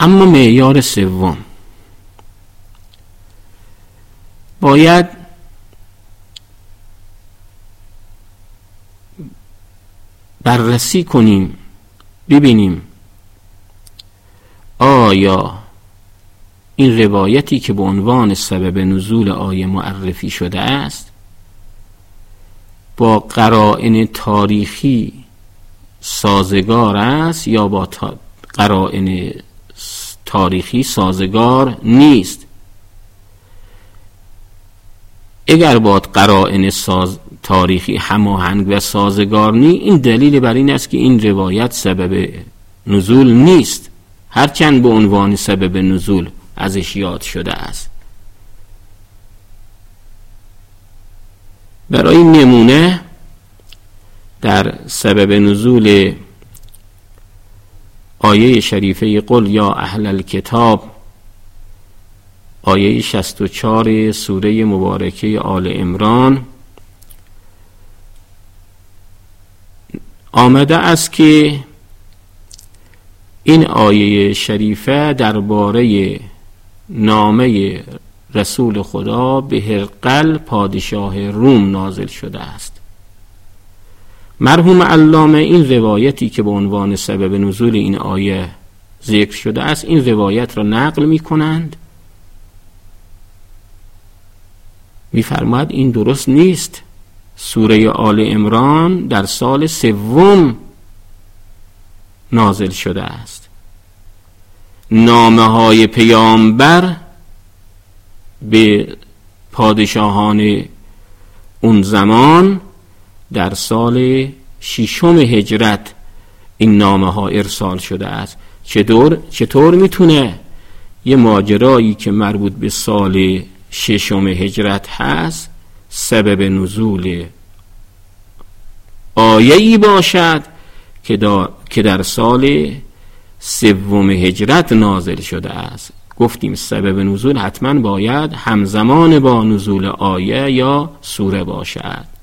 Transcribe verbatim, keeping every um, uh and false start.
اما معیار سوم، باید بررسی کنیم ببینیم آیا این روایتی که به عنوان سبب نزول آیه معرفی شده است با قرائن تاریخی سازگار است یا با قرائن تاریخی سازگار نیست. اگر با قرائن ساز تاریخی هماهنگ و سازگار نیست، این دلیل بر این است که این روایت سبب نزول نیست، هرچند به عنوان سبب نزول ازش یاد شده است. برای نمونه در سبب نزول آیه شریفه قل یا اهل الکتاب، آیه شصت و چهار سوره مبارکه آل عمران آمده است که این آیه شریفه درباره نامه رسول خدا به هرقل پادشاه روم نازل شده است. مرحوم علامه این روایتی که به عنوان سبب نزول این آیه ذکر شده است، این روایت را نقل می کنند، می فرماید این درست نیست. سوره آل عمران در سال سوم نازل شده است. نامه های پیامبر به پادشاهان اون زمان در سال ششم هجرت این نامه ها ارسال شده است. چطور چطور میتونه یه ماجرایی که مربوط به سال ششم هجرت هست سبب نزول آیه‌ای باشد که در, که در سال سوم هجرت نازل شده است؟ گفتیم سبب نزول حتما باید همزمان با نزول آیه یا سوره باشد.